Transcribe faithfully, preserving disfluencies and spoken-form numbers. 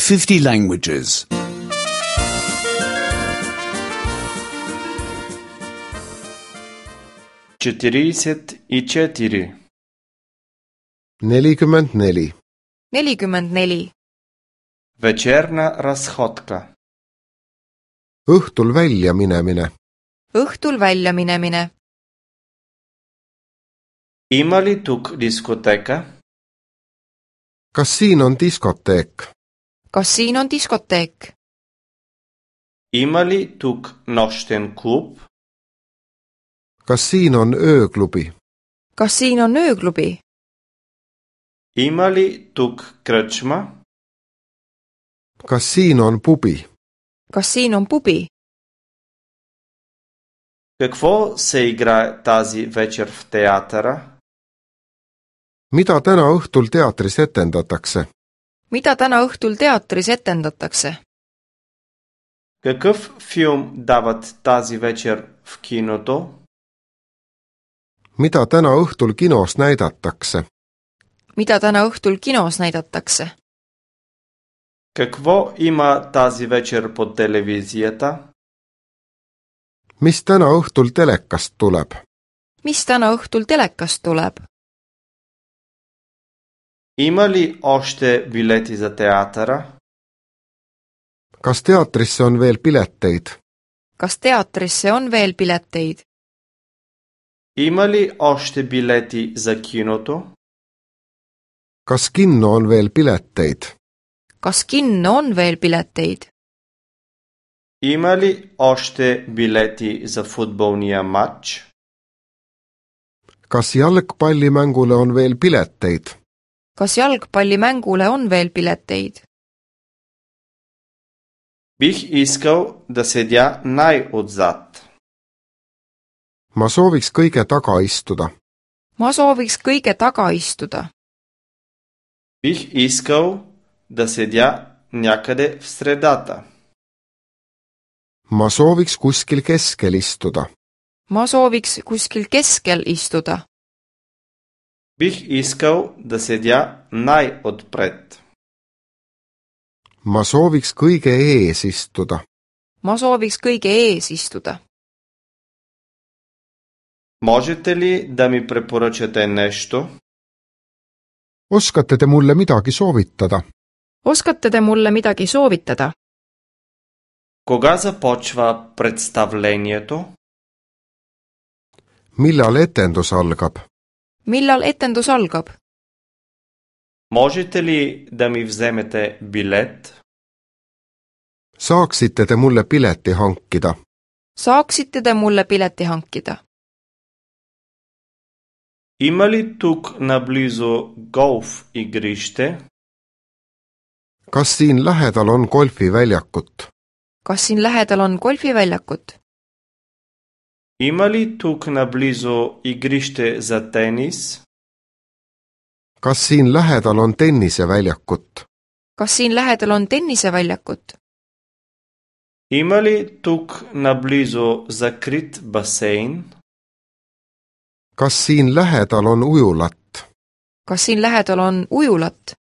fifty languages. четиридесет и четири. nelikümmend neli. nelikümmend neli. Вечерна разходка. Õhtul välja minemine. Õhtul välja minemine. Има ли тук дискотека? Kas siin on diskoteek? Kas siin on diskoteek? Има ли тук нощен клуб? Kas siin on ööklubi? Kas siin on ööklubi? Има ли тук кръчма? Kas siin on pubi? Kas siin on pubi? Какво се играе тази вечер в театъра? Mida täna õhtul teatris etendatakse? Mida täna õhtul teatris etendatakse? Какъв филм дават тази вечер в киното? Mida täna õhtul kinos näidatakse? Mida täna õhtul kinos näidatakse? Какво има тази вечер по телевизията? Mis täna õhtul telekast tuleb? Mis täna õhtul telekast tuleb? Има ли още билети за театъра? Kas teatrisse on veel pileteid? Kas teatrisse on veel pileteid? Има ли още билети за киното? Kas kinno on veel pileteid? Kas kinno on veel pileteid? Има ли още билети за футболния матч? Kas jalgpallimängule on veel pileteid? Kas jalgpallimängule on veel pileteid? Бих искал да седя най-отзад. Ma sooviks kõige taga istuda. Ma sooviks kõige taga istuda. Бих искал да седя някъде в средата. Ma sooviks kuskil keskel istuda. Ma sooviks kuskil keskel istuda. Бих искал да седя най-отпред. Ma sooviks kõige ees istuda. Ma sooviks kõige ees istuda. Можете ли да ми препоръчате нещо? Oskate te mulle midagi soovitada? Oskate te mulle midagi soovitada? Кога започва представлението? Millal etendus algab? Millal etendus algab? Можете ли да ми вземете билет? Saaksite te mulle pileti hankida? Saaksite te mulle pileti hankida? Има ли тук наблизо голф игрище? Kas siin lähedal on golfiväljakut? Kas siin lähedal on golfiväljakut? Има ли тук наблизо игрище за тенис? Kas siin lähedal on tenniseväljakut? Kas siin lähedal on tenniseväljakut? Има ли тук наблизо закрит басейн? Kas siin lähedal on ujulat? Kas siin lähedal on ujulat?